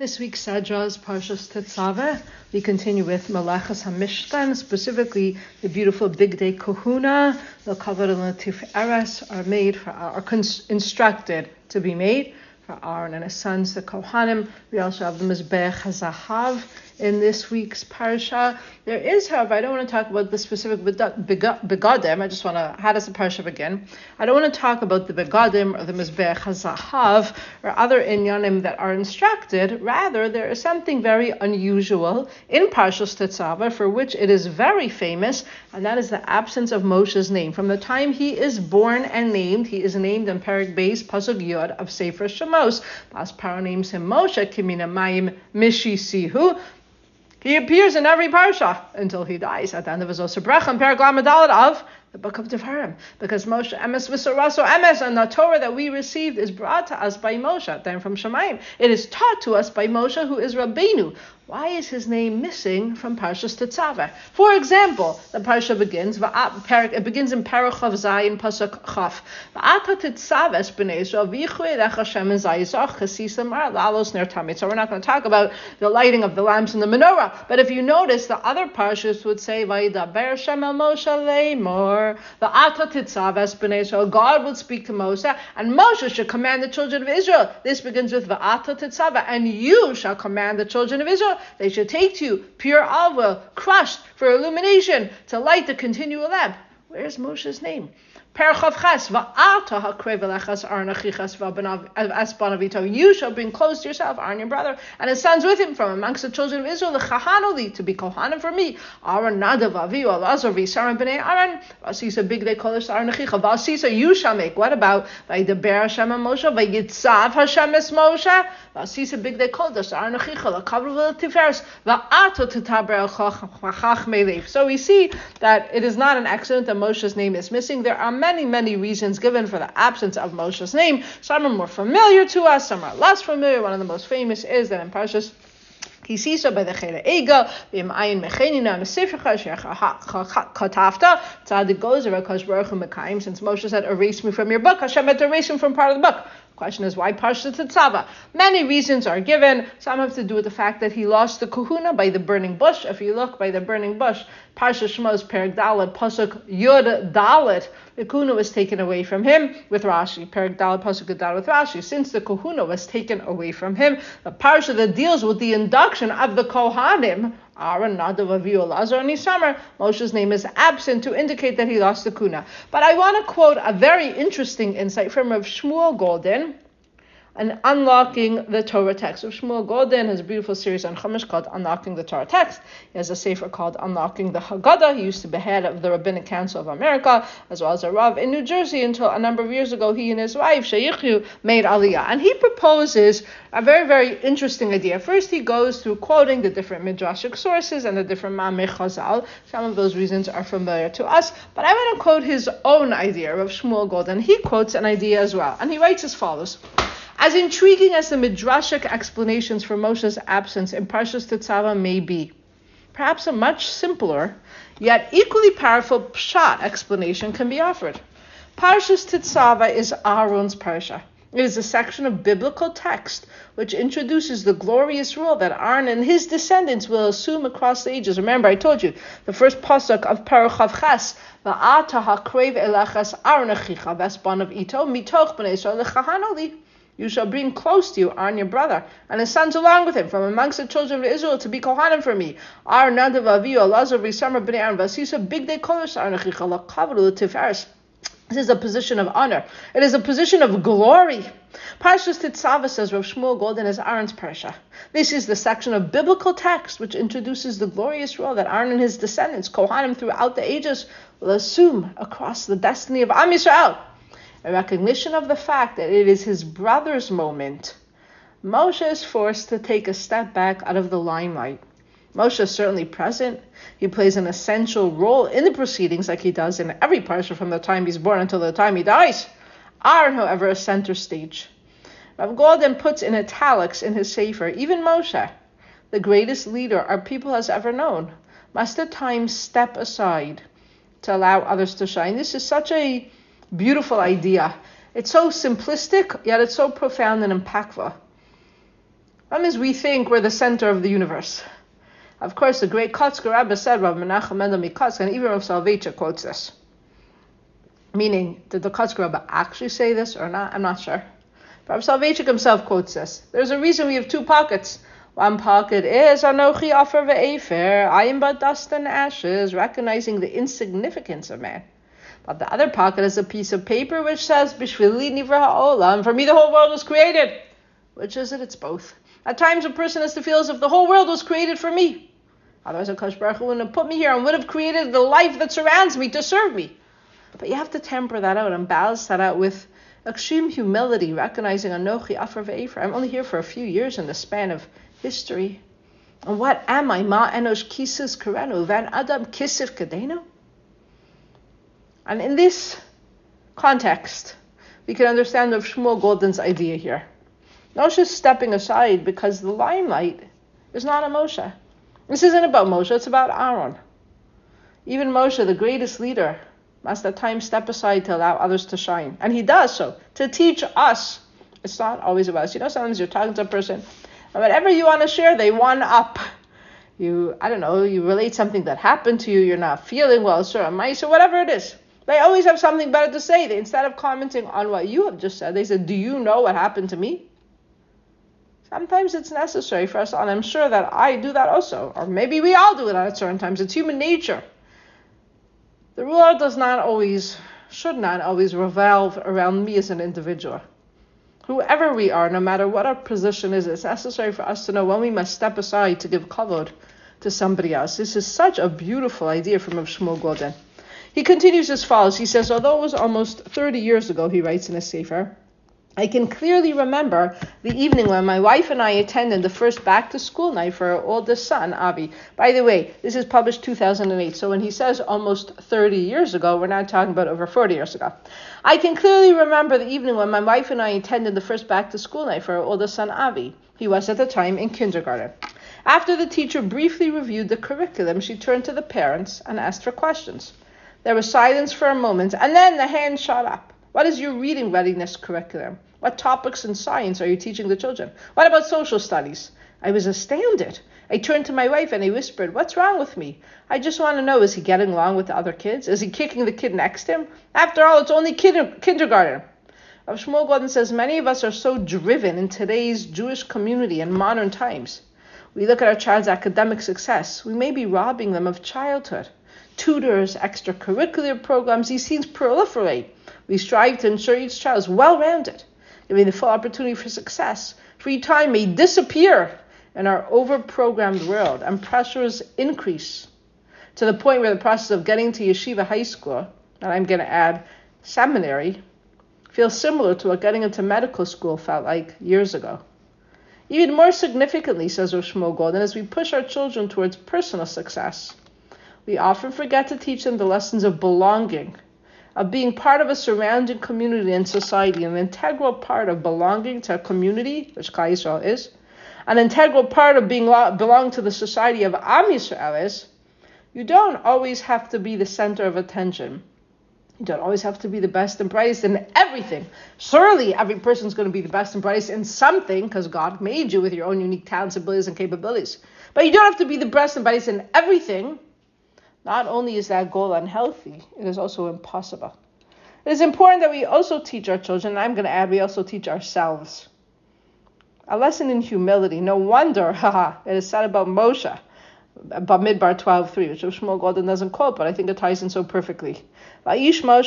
This week's Sadra is Parshas Tetzaveh. We continue with Melachas HaMishkan, specifically the beautiful Bigdei Kohuna. The Kavod and Tiferet are instructed to be made for Aaron and his sons, the Kohanim. We also have the Mizbech HaZahav in this week's Parsha. There is, however, I don't want to talk about the specific Begadim. I just want to, how does the Parsha begin? I don't want to talk about the Begadim or the Mizbech HaZahav or other inyanim that are instructed. Rather, there is something very unusual in Parshas Tetzaveh for which it is very famous, and that is the absence of Moshe's name. From the time he is born and named, he is named in Perek Beis Pasuk Yod of Sefer Shemos. Bas Paro names him Moshe Kimina Mayim Mishisihu. He appears in every parsha until he dies. At the end of his Osabrach and Perek Lamed Daled of the book of Devarim, because Moshe emes v'soraso emes, and the Torah that we received is brought to us by Moshe, then from Shemayim. It is taught to us by Moshe, who is Rabbeinu. Why is his name missing from Parshas Tetzaveh? For example, the parsha begins. It begins in Perek Chav Zayin Pasuk Chaf. V'ata Tetzaves b'nei Yisrael v'yichu elech Hashem zayisach chesisam la'alos ner tamid. So we're not going to talk about the lighting of the lamps in the menorah. But if you notice, the other parshas would say Vayidaber Shem el Moshe leimor. V'ata Tetzaves b'nei Yisrael. God would speak to Moshe, and Moshe should command the children of Israel. This begins with V'ata Tetzaveh, and you shall command the children of Israel. They should take to you pure olive oil, crushed for illumination, to light the continual lamp. Where's Moshe's name? You shall bring close to yourself Aaron your brother and his sons with him from amongst the children of Israel, to be kohanim for me. Aaron Nadav Avihu Elazar v'Yisharim b'nei Aaron. Vasisa bigdei kodesh Aaron achicha. Vasisa you shall make. What about Vayidaber Hashem Moshe Vayitzav Hashem es Moshe? Vasisa bigdei kodesh Aaron achicha l'kavod v'tiferes va'ato tetaber chachach melev. So we see that it is not an accident that Moshe's name is missing. There are many reasons given for the absence of Moshe's name. Some are more familiar to us, some are less familiar. One of the most famous is that in Parshas Kisisa by the Chele Ega, V'im Mechenina and the Sifrecha Katafta, Tzadik goes over Kosh Baruch Hu Mekayim. Since Moshe said, erase me from your book, Hashem had to erase him from part of the book. Question is, why Parshas Tetzaveh? Many reasons are given. Some have to do with the fact that he lost the kahuna by the burning bush. If you look by the burning bush, Parshas Shemos Perek Dalet Pasuk Yud Dalet, the kahuna was taken away from him with Rashi. Perek Dalet Pasuk Yud Dalet with Rashi. Since the kahuna was taken away from him, the parsha that deals with the induction of the Kohanim, Aaron, Nadav, Avihu, Elazar, and Isamar, Moshe's name is absent to indicate that he lost the kuna. But I want to quote a very interesting insight from Rav Shmuel Golden on Unlocking the Torah Text. Rav Shmuel Golden has a beautiful series on Chumash called Unlocking the Torah Text. He has a sefer called Unlocking the Haggadah. He used to be head of the Rabbinic Council of America, as well as a Rav in New Jersey until a number of years ago he and his wife, Sheyichu, made Aliyah. And he proposes a very interesting idea. First, he goes through quoting the different midrashic sources and the different Ma'amei Chazal. Some of those reasons are familiar to us, but I want to quote his own idea, Rav Shmuel Golden. He quotes an idea as well, and he writes as follows. As intriguing as the midrashic explanations for Moshe's absence in Parshas Tetzaveh may be, perhaps a much simpler, yet equally powerful pshat explanation can be offered. Parshas Tetzaveh is Aaron's parsha. It is a section of biblical text which introduces the glorious role that Aaron and his descendants will assume across the ages. Remember, I told you, the first pasuk of Perek Chav Ches, Va'ata hakrev elachas Aaron achicha v'esban of ito mitoch b'nei Yisrael lechahanoli. You shall bring close to you Aaron your brother and his sons along with him from amongst the children of Israel to be kohanim for me. Aaron Nadav Avihu Elazar v'Yisrael b'nei Aaron v'asisa bigdei kodesh Aaron achicha l'kavod l'tiferes. This is a position of honor. It is a position of glory. Parshas Tetzaveh, says Rav Shmuel Golden, is Aaron's parsha. This is the section of biblical text which introduces the glorious role that Aaron and his descendants, Kohanim throughout the ages, will assume across the destiny of Am Yisrael. A recognition of the fact that it is his brother's moment. Moshe is forced to take a step back out of the limelight. Moshe is certainly present. He plays an essential role in the proceedings like he does in every parsha from the time he's born until the time he dies. Aaron, however, is center stage. Rav Golden puts in italics in his sefer, even Moshe, the greatest leader our people has ever known, must at times step aside to allow others to shine. This is such a beautiful idea. It's so simplistic, yet it's so profound and impactful. That means we think we're the center of the universe. Of course, the great Kotzker Rebbe said, Rav Menachem Mendel Mikotzk, and even Rav Soloveitchik quotes this. Meaning, did the Kotzker Rebbe actually say this or not? I'm not sure. But Rav Soloveitchik himself quotes this. There's a reason we have two pockets. One pocket is Anochi Afer Ve'efer, I am but dust and ashes, recognizing the insignificance of man. But the other pocket is a piece of paper which says, Bishvili Nivra Ha'olam, for me the whole world was created. Which is it? It's both. At times a person has to feel as if the whole world was created for me. Otherwise, HaKadosh Baruch Hu wouldn't have put me here and would have created the life that surrounds me to serve me. But you have to temper that out and balance that out with extreme humility, recognizing Anochi Afer Ve'efer. I'm only here for a few years in the span of history. And what am I? Ma enosh kisus karenu, van adam kisif kadenu? And in this context, we can understand Rav Shmuel Golden's idea here. Moshe is stepping aside because the limelight is not on Moshe. This isn't about Moshe, it's about Aaron. Even Moshe, the greatest leader, must at times step aside to allow others to shine. And he does so, to teach us. It's not always about us. Sometimes you're talking to a person, and whatever you want to share, they one up. You relate something that happened to you, you're not feeling well, sure, mice, or whatever it is. They always have something better to say. Instead of commenting on what you have just said, they said, do you know what happened to me? Sometimes it's necessary for us, and I'm sure that I do that also. Or maybe we all do it at certain times. It's human nature. The ruler should not always revolve around me as an individual. Whoever we are, no matter what our position is, it's necessary for us to know when we must step aside to give kavod to somebody else. This is such a beautiful idea from Rav Shmuel Golden. He continues as follows. He says, although it was almost 30 years ago, he writes in a sefer, I can clearly remember the evening when my wife and I attended the first back-to-school night for our oldest son, Avi. By the way, this is published 2008, so when he says almost 30 years ago, we're not talking about over 40 years ago. I can clearly remember the evening when my wife and I attended the first back-to-school night for our oldest son, Avi. He was at the time in kindergarten. After the teacher briefly reviewed the curriculum, she turned to the parents and asked for questions. There was silence for a moment, and then the hand shot up. What is your reading readiness curriculum? What topics in science are you teaching the children? What about social studies? I was astounded. I turned to my wife and I whispered, what's wrong with me? I just want to know, is he getting along with the other kids? Is he kicking the kid next to him? After all, it's only kindergarten. Rav Shmuel Golden says, many of us are so driven in today's Jewish community in modern times. We look at our child's academic success. We may be robbing them of childhood. Tutors, extracurricular programs, these things proliferate. We strive to ensure each child is well-rounded, giving the full opportunity for success. Free time may disappear in our over-programmed world, and pressures increase to the point where the process of getting to yeshiva high school, and I'm going to add seminary, feels similar to what getting into medical school felt like years ago. Even more significantly, says Rav Shmuel Golden, as we push our children towards personal success, we often forget to teach them the lessons of belonging, of being part of a surrounding community and society. An integral part of belonging to a community, which Klal Yisrael is, an integral part of belong to the society of Am Yisrael is, you don't always have to be the center of attention. You don't always have to be the best and brightest in everything. Certainly, every person's going to be the best and brightest in something, because God made you with your own unique talents, abilities, and capabilities. But you don't have to be the best and brightest in everything. Not only is that goal unhealthy, it is also impossible. It is important that we also teach our children, and I'm going to add, we also teach ourselves a lesson in humility. No wonder, it is said about Moshe, Bamidbar 12:3, which Shmuel Golden doesn't quote, but I think it ties in so perfectly. Why was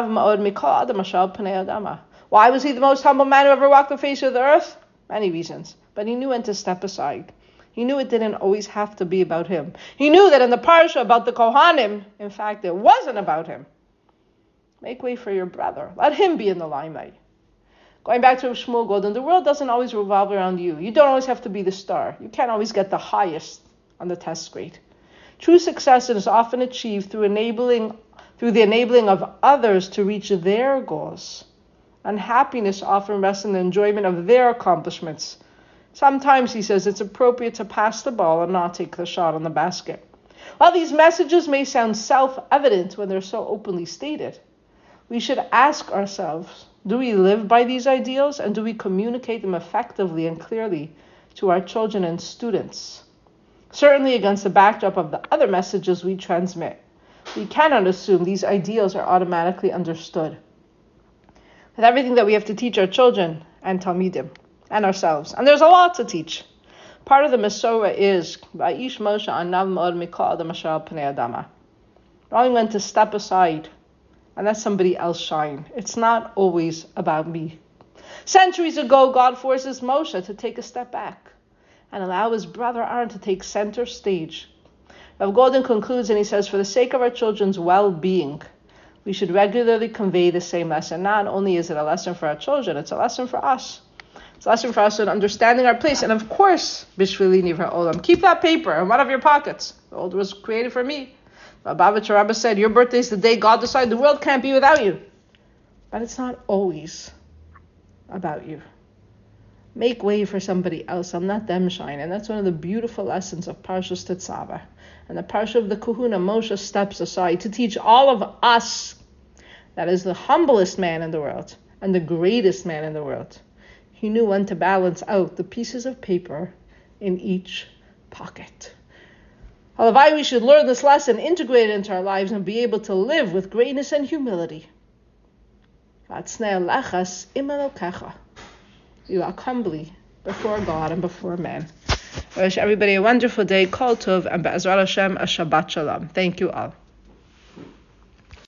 he the most humble man who ever walked the face of the earth? Many reasons, but he knew when to step aside. He knew it didn't always have to be about him. He knew that in the parsha about the Kohanim, in fact, it wasn't about him. Make way for your brother. Let him be in the limelight. Going back to Shmuel Golden, the world doesn't always revolve around you. You don't always have to be the star. You can't always get the highest on the test grade. True success is often achieved through the enabling of others to reach their goals. And happiness often rests in the enjoyment of their accomplishments. Sometimes, he says, it's appropriate to pass the ball and not take the shot on the basket. While these messages may sound self-evident when they're so openly stated, we should ask ourselves, do we live by these ideals, and do we communicate them effectively and clearly to our children and students. Certainly against the backdrop of the other messages we transmit, we cannot assume these ideals are automatically understood. With everything that we have to teach our children and Talmidim and ourselves, and there's a lot to teach. Part of the Masorah is Va'ish Moshe Anav Ma'od Mikol Adam Asher Al Pnei Adama. Knowing when to step aside and let somebody else shine. It's not always about me. Centuries ago, God forces Moshe to take a step back and allow his brother Aaron to take center stage. Rav Golden concludes and he says, for the sake of our children's well-being, we should regularly convey the same lesson. Not only is it a lesson for our children, it's a lesson for us. It's a lesson for us in understanding our place. And of course, Bishvili Nivra Olam. Keep that paper in one of your pockets. The old was created for me. Lubavitcher Rebbe said, your birthday is the day God decided the world can't be without you. But it's not always about you. Make way for somebody else and let them shine. And that's one of the beautiful lessons of Parshas Tetzaveh. And the Parsha of the Kahuna, Moshe steps aside to teach all of us that is the humblest man in the world and the greatest man in the world. He knew when to balance out the pieces of paper in each pocket. Halavai, we should learn this lesson, integrate it into our lives, and be able to live with greatness and humility. You walk humbly before God and before men. I wish everybody a wonderful day, Kol Tov, and Be'ezrat Hashem, a Shabbat Shalom. Thank you all.